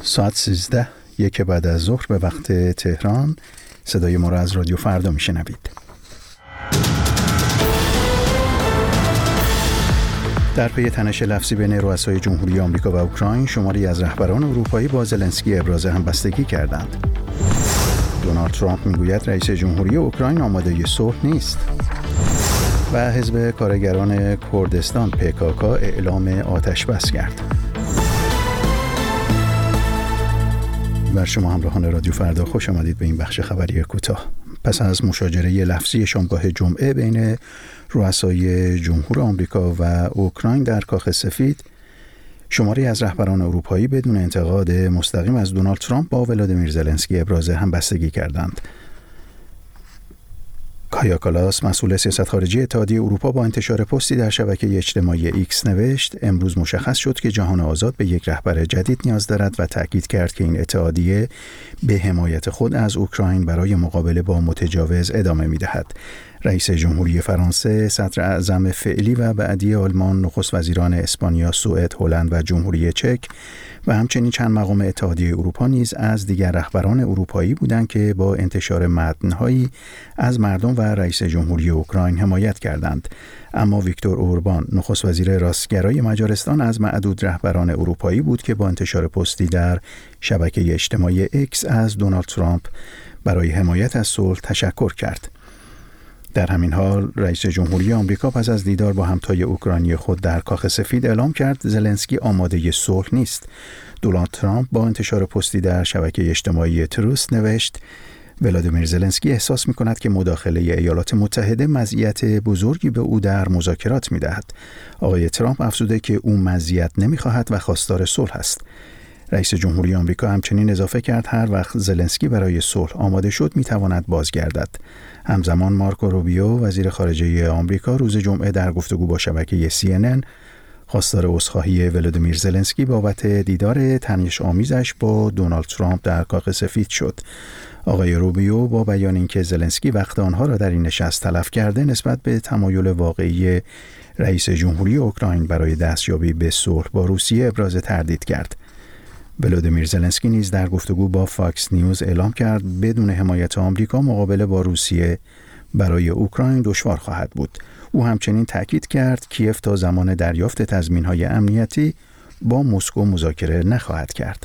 ساعت 13 یک بعد از ظهر به وقت تهران. صدای ما را از رادیو فردا میشنوید. در پی تنش لفظی بین رؤسای جمهوری آمریکا و اوکراین، شماری از رهبران اروپایی با زلنسکی ابراز همبستگی کردند. دونالد ترامپ میگوید رئیس جمهوری اوکراین آماده صلح نیست. و حزب کارگران کردستان PKK اعلام آتش بس کرد. بر شما همراهان رادیو فردا خوش آمدید به این بخش خبری کوتاه. پس از مشاجره لفظی شامگاه جمعه بین رؤسای جمهور آمریکا و اوکراین در کاخ سفید، شماری از رهبران اروپایی بدون انتقاد مستقیم از دونالد ترامپ با ولادیمیر زلنسکی ابراز همبستگی کردند. کایا کالاس، مسئول سیاست خارجی اتحادیه اروپا، با انتشار پستی در شبکه اجتماعی ایکس نوشت: امروز مشخص شد که جهان آزاد به یک رهبر جدید نیاز دارد و تأکید کرد که این اتحادیه به حمایت خود از اوکراین برای مقابله با متجاوز ادامه می‌دهد. رئیس جمهوری فرانسه، صدر اعظم فعلی و بعدی آلمان، نخست وزیران اسپانیا، سوئد، هلند و جمهوری چک و همچنین چند مقام اتحادیه اروپا نیز از دیگر رهبران اروپایی بودند که با انتشار متن‌هایی از مردم و رئیس جمهوری اوکراین حمایت کردند. اما ویکتور اوربان، نخست وزیر راستگرای مجارستان، از معدود رهبران اروپایی بود که با انتشار پستی در شبکه اجتماعی ایکس از دونالد ترامپ برای حمایت از صلح تشکر کرد. در همین حال رئیس جمهوری آمریکا پس از دیدار با همتای اوکراینی خود در کاخ سفید اعلام کرد زلنسکی آماده صلح نیست. دونالد ترامپ با انتشار پستی در شبکه اجتماعی تروس نوشت: ولادیمیر زلنسکی احساس می‌کند که مداخله ایالات متحده مزیت بزرگی به او در مذاکرات می‌دهد. آقای ترامپ افزوده که او مزیت نمی‌خواهد و خواستار صلح است. رئیس جمهوری آمریکا همچنین اضافه کرد هر وقت زلنسکی برای صلح آماده شد می‌تواند بازگردد. همزمان مارکو روبیو، وزیر خارجه آمریکا، روز جمعه در گفتگو با شبکه CNN خواستار عذرخواهی ولادیمیر زلنسکی بابت دیدار تنش آمیزش با دونالد ترامپ در کاخ سفید شد. آقای روبیو با بیان اینکه زلنسکی وقت آنها را در این نشست تلف کرده، نسبت به تمایل واقعی رئیس جمهوری اوکراین برای دستیابی به صلح با روسیه ابراز تردید کرد. ولادیمیر زلنسکی نیز در گفتگو با فاکس نیوز اعلام کرد بدون حمایت آمریکا مقابله با روسیه برای اوکراین دشوار خواهد بود. او همچنین تأکید کرد کیف تا زمان دریافت تضمین‌های امنیتی با مسکو مذاکره نخواهد کرد.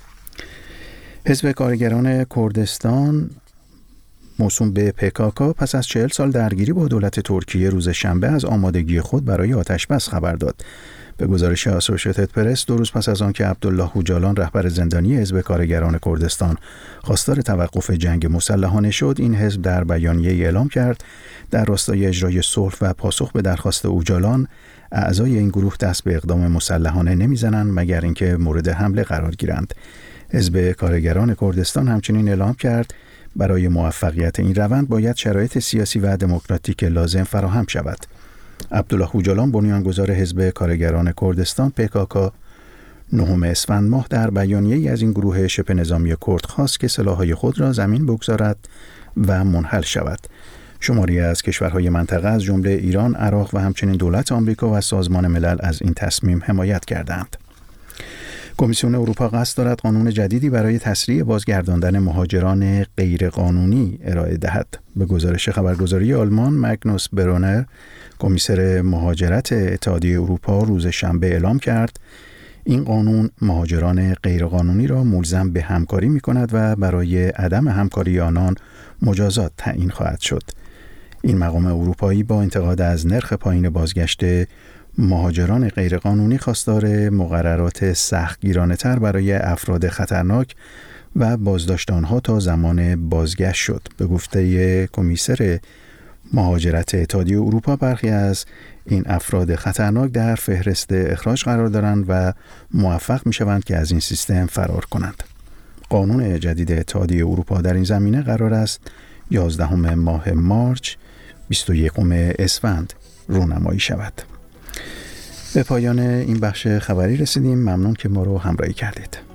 حزب کارگران کردستان موسوم به PKK پس از 40 سال درگیری با دولت ترکیه روز شنبه از آمادگی خود برای آتش‌بس خبر داد. به گزارش اسوسییتد پرس، 2 روز پس از آنکه عبدالله هوجالان، رهبر زندانی حزب کارگران کردستان، خواستار توقف جنگ مسلحانه شد، این حزب در بیانیه‌ای اعلام کرد در راستای اجرای صلح و پاسخ به درخواست اوجالان، اعضای این گروه دست به اقدام مسلحانه نمیزنند مگر اینکه مورد حمله قرار گیرند. حزب کارگران کردستان همچنین اعلام کرد برای موفقیت این روند باید شرایط سیاسی و دموکراتیک لازم فراهم شود. عبدالله هوجالان، بنیانگذار حزب کارگران کردستان PKK، 9 اسفند ماه در بیانیه‌ای از این گروه شبه نظامی کرد خواست که سلاح‌های خود را زمین بگذارد و منحل شود. شماری از کشورهای منطقه از جمله ایران، عراق و همچنین دولت آمریکا و سازمان ملل از این تصمیم حمایت کردند. کمیسیون اروپا قصد دارد قانون جدیدی برای تسریع بازگرداندن مهاجران غیرقانونی ارائه دهد. به گزارش خبرگزاری آلمان، مگنوس برونر، کمیسر مهاجرت اتحادیه اروپا، روز شنبه اعلام کرد این قانون مهاجران غیرقانونی را ملزم به همکاری می‌کند و برای عدم همکاری آنان مجازات تعیین خواهد شد. این مقام اروپایی با انتقاد از نرخ پایین بازگشت مهاجران غیرقانونی خواستار مقررات سختگیرانه‌تر برای افراد خطرناک و بازداشت آنها تا زمان بازگشت شد. به گفته کمیسر مهاجرت اتحادیه اروپا، برخی از این افراد خطرناک در فهرست اخراج قرار دارند و موفق می‌شوند که از این سیستم فرار کنند. قانون جدید اتحادیه اروپا در این زمینه قرار است 11 ماه مارس 21 اسفند رونمایی شود. به پایان این بخش خبری رسیدیم. ممنون که ما رو همراهی کردید.